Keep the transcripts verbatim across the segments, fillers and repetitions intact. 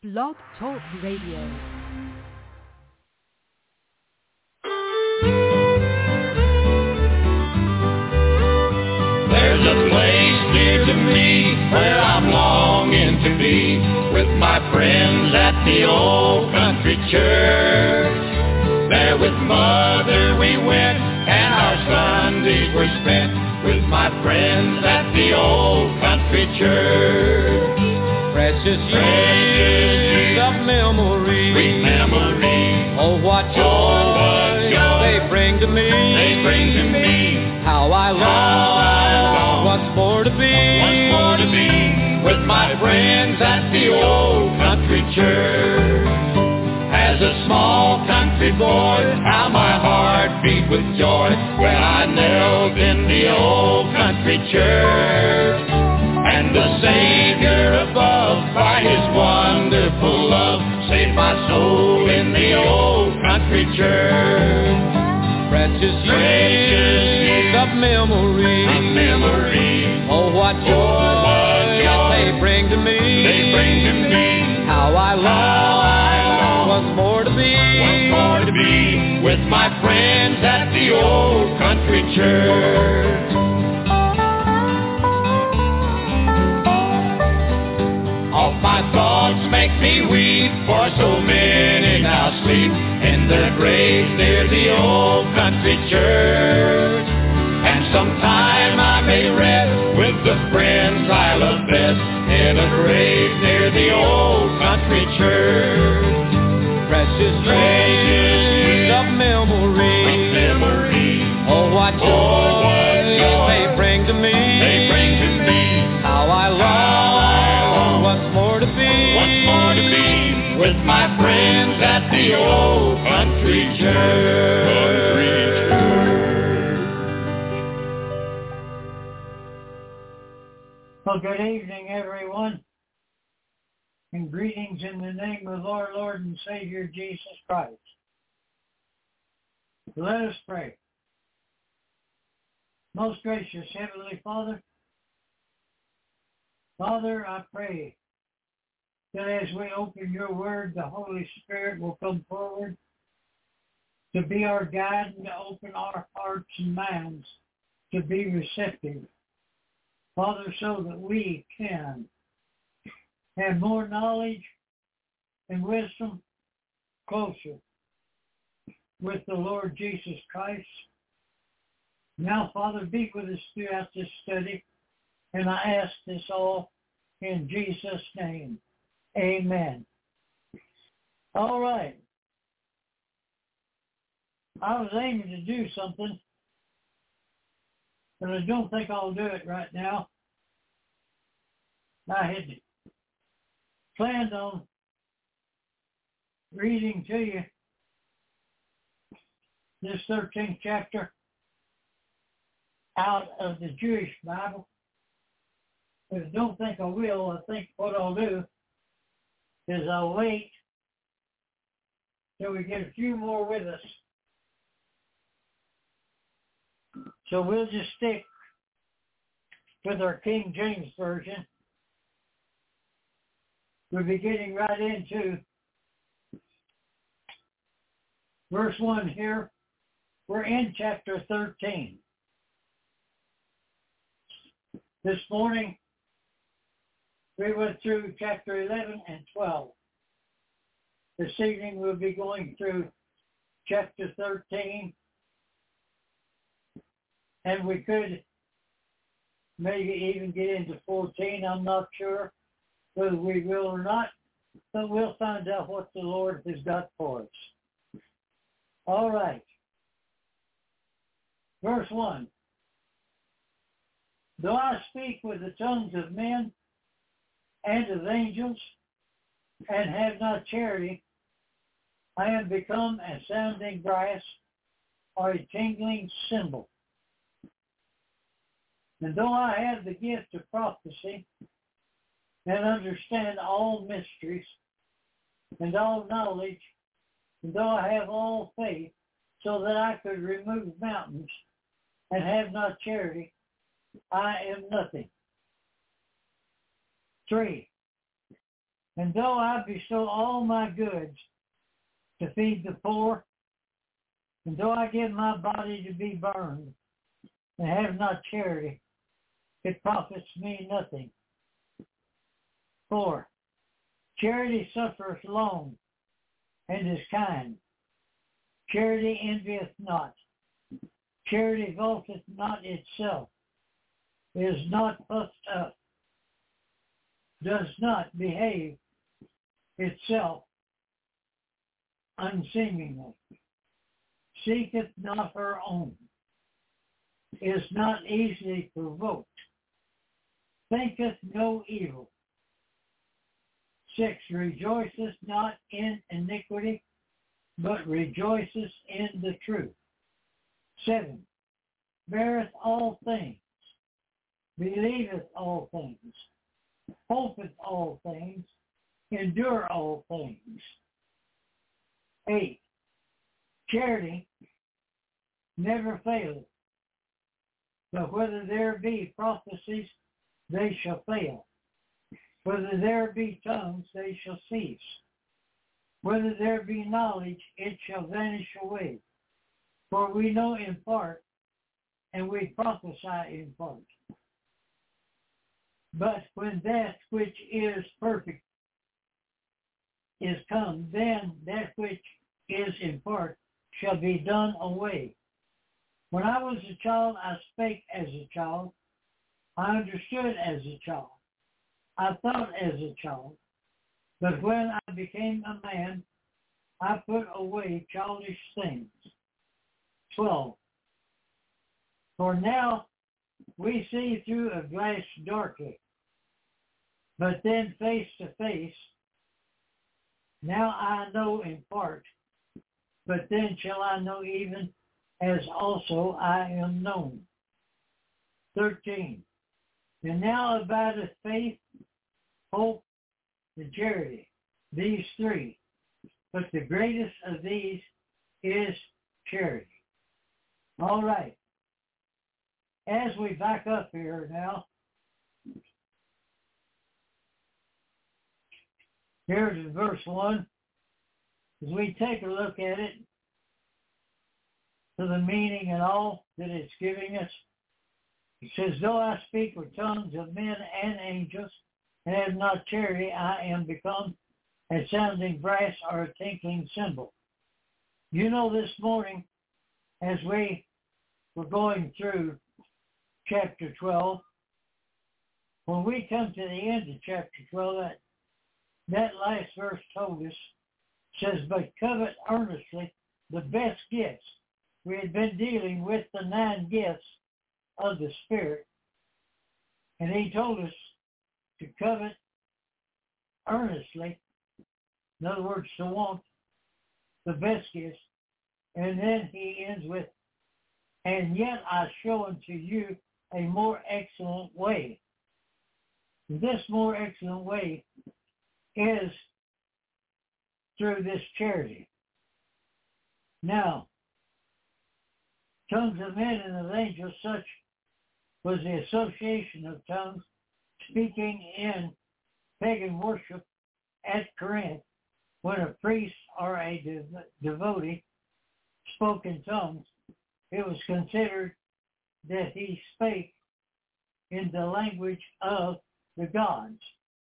Blog Talk Radio. There's a place near to me where I'm longing to be with my friends at the old country church. There with Mother we went and our Sundays were spent with my friends at the old country church. Precious years of memory, sweet memory. Oh, what joy, oh, what joy they bring to me. They bring to me. How I long once more to be, once more to be with my friends at the old country church. As a small country boy, how my heart beat with joy when I knelt in the old country church. And the Savior above, by His wonderful love, saved my soul in the old country church. Precious years of memory, of memory. Oh, what joy, oh, what joy they bring to me. They bring to me. How I long once more to be, once more to be with my friends at the old country church. All my thoughts make me weep, for so many now sleep in their graves near the old country church. And sometime I may rest with the friends I love best in a grave near the old country church. Precious years of memory, of memory. Oh, what joy, oh, what joy they bring to me. They bring to me. How I long once more to be, once more to be with my friends at the old country church. Well, good evening, everyone, and greetings in the name of our Lord and Savior Jesus Christ. Let us pray. Most gracious Heavenly Father, Father, I pray that as we open your word, the Holy Spirit will come forward to be our guide and to open our hearts and minds to be receptive. Father, so that we can have more knowledge and wisdom closer with the Lord Jesus Christ. Now, Father, be with us throughout this study, and I ask this all in Jesus' name. Amen. All right. I was aiming to do something, but I don't think I'll do it right now. I had planned on reading to you this thirteenth chapter out of the Jewish Bible, but I don't think I will. I think what I'll do is I'll wait till we get a few more with us. So we'll just stick with our King James Version. We'll be getting right into verse one here. We're in chapter thirteen. This morning, we went through chapter eleven and twelve. This evening, we'll be going through chapter thirteen. And we could maybe even get into fourteen. I'm not sure whether we will or not, but we'll find out what the Lord has got for us. All right. Verse one. Though I speak with the tongues of men and of angels and have not charity, I am become a sounding brass or a tingling cymbal. And though I have the gift of prophecy and understand all mysteries and all knowledge, and though I have all faith so that I could remove mountains and have not charity, I am nothing. Three, And though I bestow all my goods to feed the poor, and though I give my body to be burned, and have not charity, it profits me nothing. Four, charity suffereth long, and is kind. Charity envieth not. Charity vaunteth not itself, is not puffed up, does not behave itself unseemingly, seeketh not her own, is not easily provoked, thinketh no evil. Six, rejoiceth not in iniquity, but rejoiceth in the truth. Seven, beareth all things, believeth all things, hopeth all things, endure all things. Eight, charity never faileth, but whether there be prophecies, they shall fail. Whether there be tongues, they shall cease. Whether there be knowledge, it shall vanish away. For we know in part, and we prophesy in part. But when that which is perfect is come, then that which is in part shall be done away. When I was a child, I spake as a child. I understood as a child. I thought as a child. But when I became a man, I put away childish things. Twelve. For now we see through a glass darkly, but then face to face. Now I know in part, but then shall I know even as also I am known. Thirteen. And now abideth faith, hope, and charity, these three. But the greatest of these is charity. All right. As we back up here now, here's verse one. As we take a look at it, to the meaning and all that it's giving us, it says, though I speak with tongues of men and angels, and have not charity, I am become a sounding brass or a tinkling cymbal. You know, this morning, as we were going through chapter twelve, when we come to the end of chapter twelve, that, that last verse told us, says, but covet earnestly the best gifts. We had been dealing with the nine gifts of the Spirit, and he told us to covet earnestly, in other words, to want the best gifts, and then he ends with, and yet I show unto you a more excellent way. This more excellent way is through this charity. Now, tongues of men and of angels, such was the association of tongues, speaking in pagan worship at Corinth, when a priest or a dev- devotee spoke in tongues, it was considered that he spake in the language of the gods.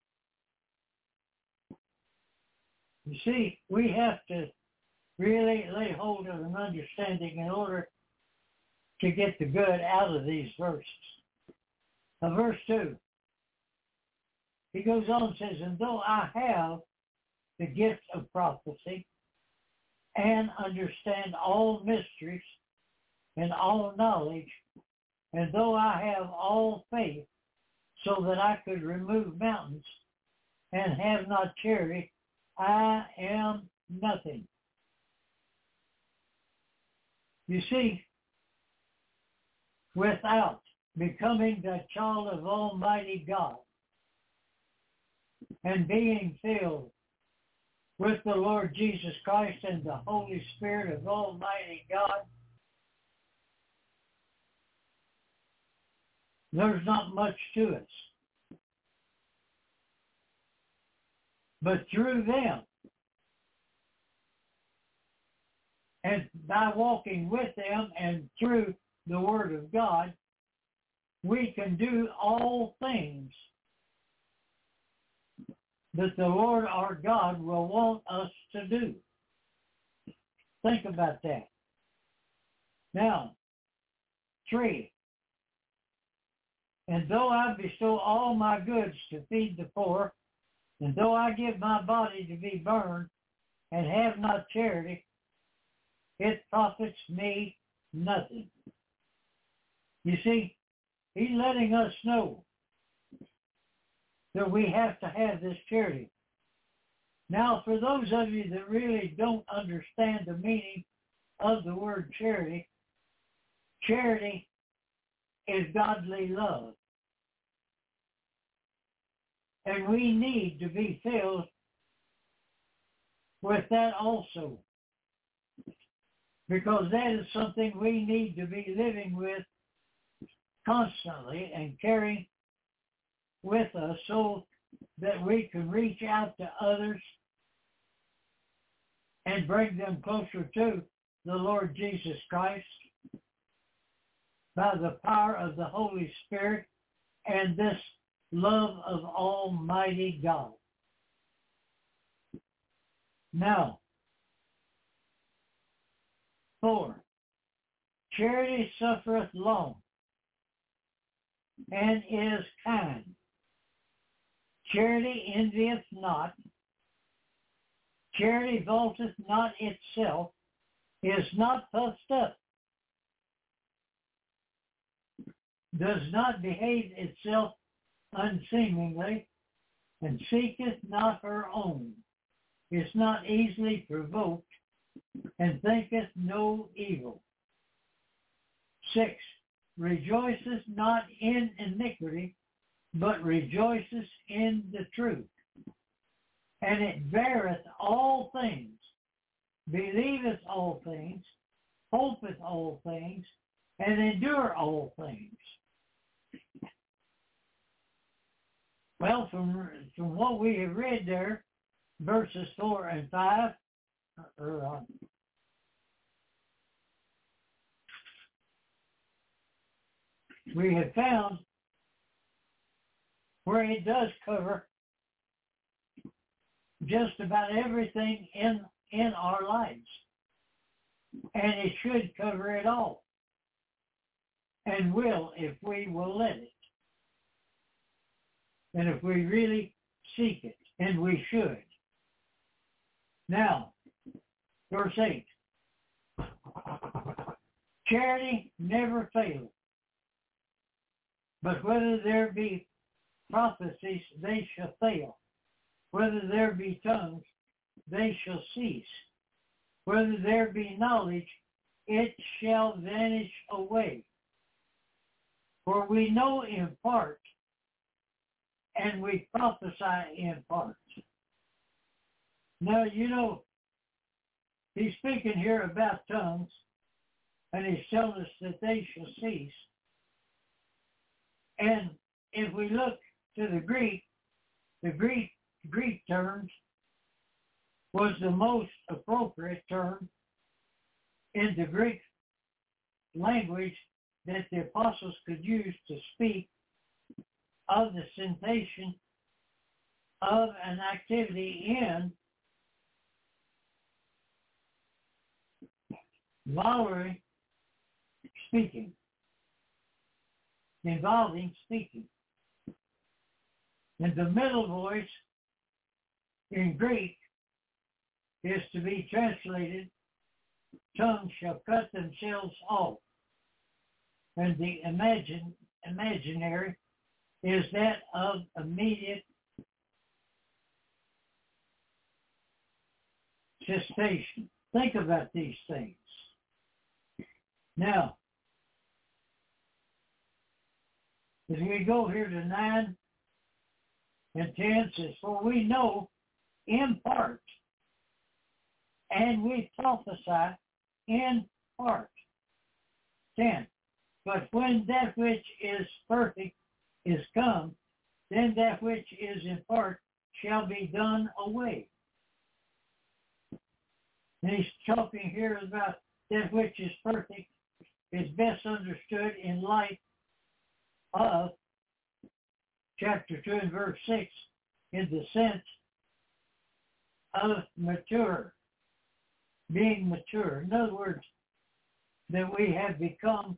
You see, we have to really lay hold of an understanding in order to get the good out of these verses. Now, verse two, he goes on and says, and though I have the gift of prophecy and understand all mysteries and all knowledge, and though I have all faith so that I could remove mountains and have not charity, I am nothing. You see, without becoming the child of Almighty God and being filled with the Lord Jesus Christ and the Holy Spirit of Almighty God, there's not much to us. but through them. And by walking with them and through the Word of God, we can do all things that the Lord our God will want us to do. Think about that. Now, three, and though I bestow all my goods to feed the poor, and though I give my body to be burned, and have not charity, it profits me nothing. You see, he's letting us know that we have to have this charity. Now, for those of you that really don't understand the meaning of the word charity, charity is godly love. And we need to be filled with that also, because that is something we need to be living with constantly and carrying with us so that we can reach out to others and bring them closer to the Lord Jesus Christ by the power of the Holy Spirit and this love of Almighty God. Now, four, charity suffereth long and is kind. Charity envieth not. Charity vaunteth not itself, is not puffed up, does not behave itself unseemingly, and seeketh not her own, is not easily provoked, and thinketh no evil. Six, rejoiceth not in iniquity, but rejoiceth in the truth. And it beareth all things, believeth all things, hopeth all things, and endure all things. Well, from, from what we have read there, verses four and five, or, uh, we have found where it does cover just about everything in, in our lives. And it should cover it all. And will if we will let it. And if we really seek it. And we should. Now, verse eight. Charity never faileth. But whether there be prophecies, they shall fail. Whether there be tongues, they shall cease. Whether there be knowledge, it shall vanish away. For we know in part, and we prophesy in part. Now, you know, he's speaking here about tongues, and he's telling us that they shall cease. And if we look to the Greek, the Greek Greek terms was the most appropriate term in the Greek language that the apostles could use to speak of the sensation of an activity in voluntary speaking, involving speaking. And the middle voice in Greek is to be translated, tongues shall cut themselves off. And the imagine, imaginary is that of immediate cessation. Think about these things. Now, as we go here to nine and ten, says, for we know in part, and we prophesy in part. ten. But when that which is perfect is come, then that which is in part shall be done away. And he's talking here about that which is perfect is best understood in light of chapter two and verse six in the sense of mature, being mature. In other words, that we have become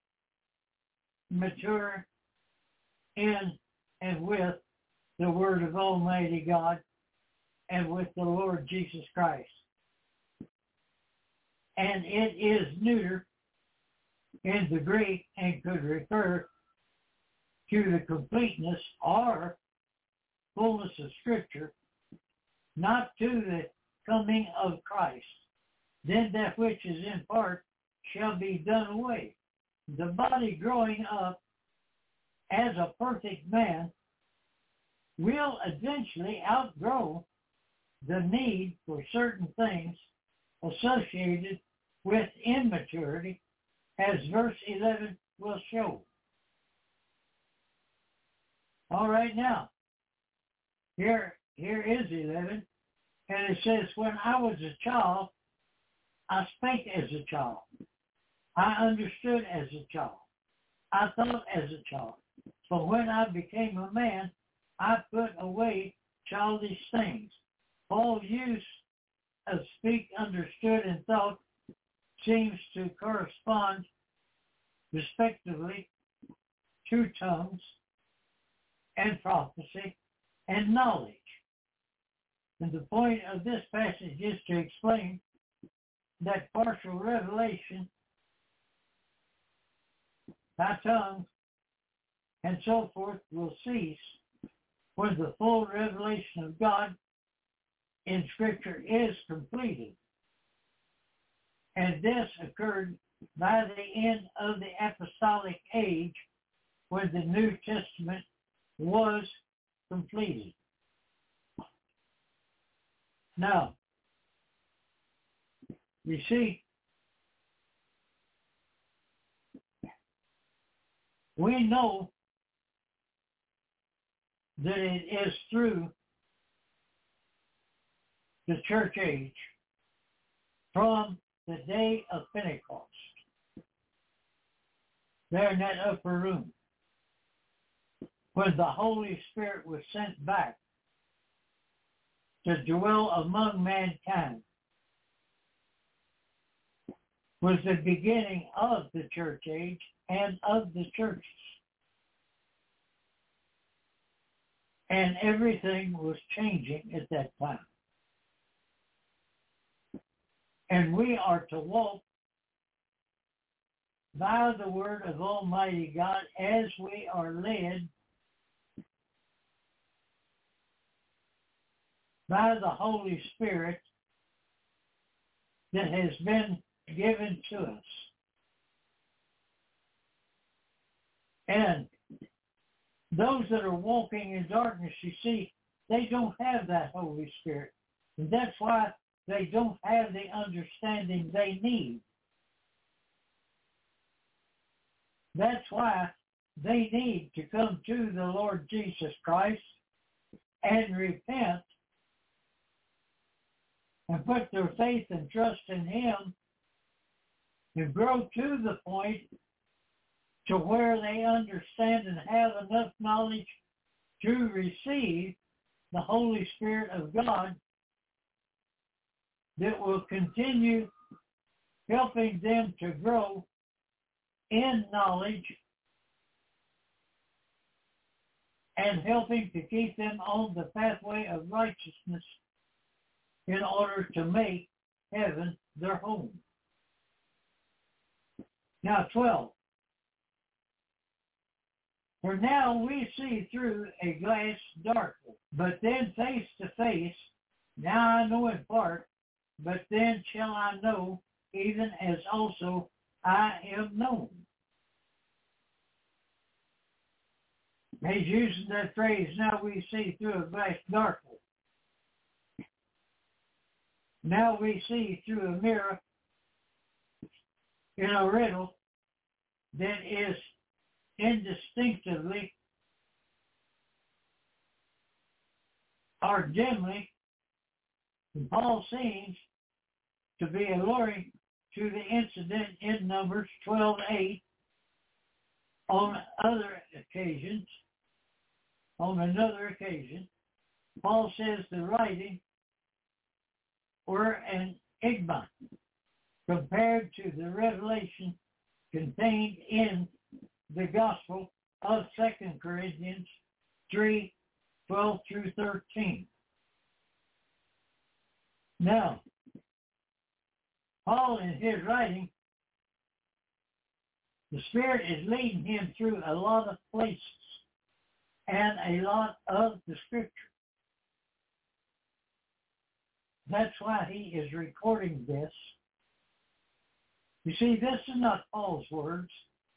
mature in and with the Word of Almighty God and with the Lord Jesus Christ. And it is neuter in the Greek and could refer to the completeness or fullness of Scripture, not to the coming of Christ. Then that which is in part shall be done away. The body growing up as a perfect man will eventually outgrow the need for certain things associated with immaturity, as verse eleven will show. All right, now, here, here is eleven, and it says, when I was a child, I spake as a child. I understood as a child. I thought as a child. But when I became a man, I put away childish things. All use of speak, understood, and thought seems to correspond respectively to tongues and prophecy and knowledge. And the point of this passage is to explain that partial revelation by tongues and so forth will cease when the full revelation of God in Scripture is completed. And this occurred by the end of the apostolic age when the New Testament was completed. Now, you see, we know that it is through the church age from the day of Pentecost, there in that upper room, when the Holy Spirit was sent back to dwell among mankind, was the beginning of the church age and of the churches. And everything was changing at that time. And we are to walk by the word of Almighty God as we are led by the Holy Spirit that has been given to us. And those that are walking in darkness, you see, they don't have that Holy Spirit. And that's why they don't have the understanding they need. That's why they need to come to the Lord Jesus Christ and repent and put their faith and trust in Him and grow to the point to where they understand and have enough knowledge to receive the Holy Spirit of God that will continue helping them to grow in knowledge and helping to keep them on the pathway of righteousness in order to make heaven their home. Now, twelve. For now we see through a glass darkly, but then face to face. Now I know in part, but then shall I know, even as also I am known. He's using that phrase, now we see through a glass darkly. Now we see through a mirror in a riddle that is indistinctively are dimly, and Paul seems to be alluring to the incident in Numbers twelve eight. On other occasions, on another occasion, Paul says the writing were an enigma compared to the revelation contained in the Gospel of Second Corinthians three, twelve through thirteen. Now, Paul in his writing, the Spirit is leading him through a lot of places and a lot of the Scripture. That's why he is recording this. You see, this is not Paul's words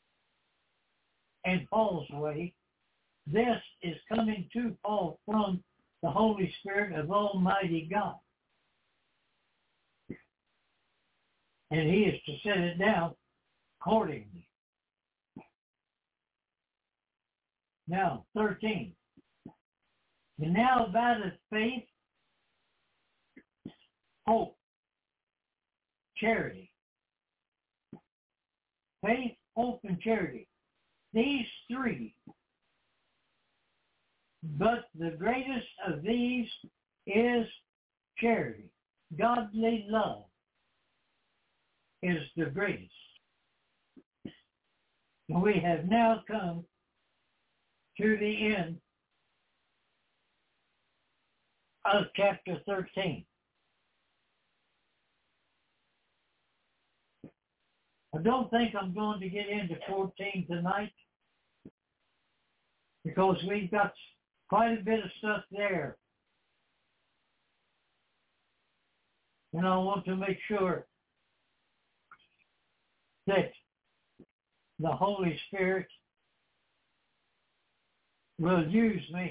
and Paul's way. This is coming to Paul from the Holy Spirit of Almighty God. And he is to set it down accordingly. Now, thirteen. And now abideth faith, hope, charity. Faith, hope, and charity. These three. But the greatest of these is charity. Godly love is the greatest. And we have now come to the end of chapter thirteen. I don't think I'm going to get into fourteen tonight because we've got quite a bit of stuff there. And I want to make sure that the Holy Spirit will use me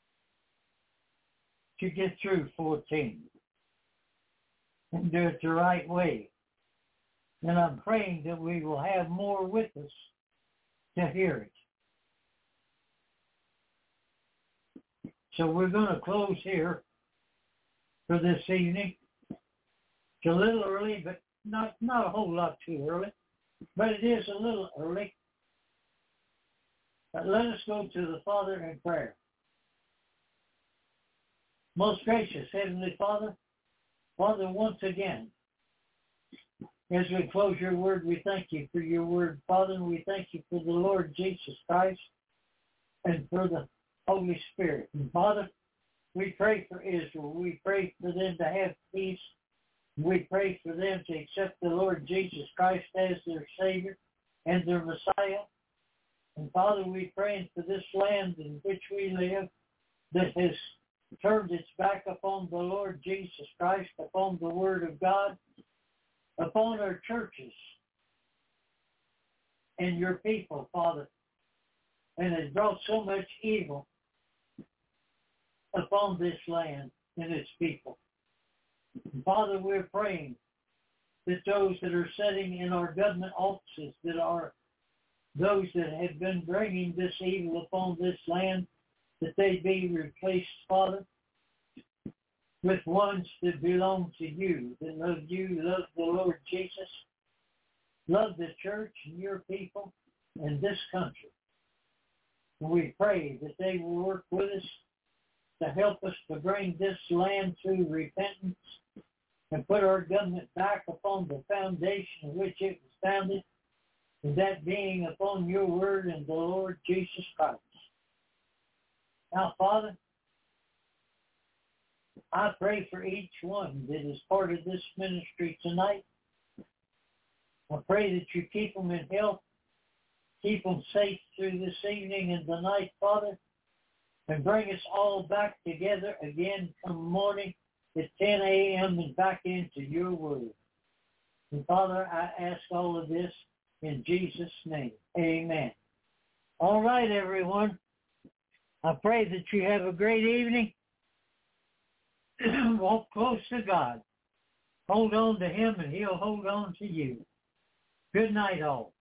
to get through fourteen and do it the right way. And I'm praying that we will have more with us to hear it. So we're going to close here for this evening. It's a little early, but not, not a whole lot too early. But it is a little early. But let us go to the Father in prayer. Most gracious Heavenly Father, Father, once again, as we close your word, we thank you for your word, Father, and we thank you for the Lord Jesus Christ and for the Holy Spirit. And Father, we pray for Israel. We pray for them to have peace. We pray for them to accept the Lord Jesus Christ as their Savior and their Messiah. And Father, we pray for this land in which we live that has turned its back upon the Lord Jesus Christ, upon the Word of God, upon our churches and your people, Father, and has brought so much evil upon this land and its people. And Father, we're praying that those that are sitting in our government offices, that are those that have been bringing this evil upon this land, that they be replaced, Father, with ones that belong to you, that love you, love the Lord Jesus, love the church and your people and this country. And we pray that they will work with us to help us to bring this land to repentance and put our government back upon the foundation in which it was founded, and that being upon your word and the Lord Jesus Christ. Now, Father, I pray for each one that is part of this ministry tonight. I pray that you keep them in health, keep them safe through this evening and the night, Father, and bring us all back together again come morning at ten a.m. and back into your word. And Father, I ask all of this in Jesus' name. Amen. All right, everyone. I pray that you have a great evening. Walk close to God. Hold on to him and he'll hold on to you. Good night, all.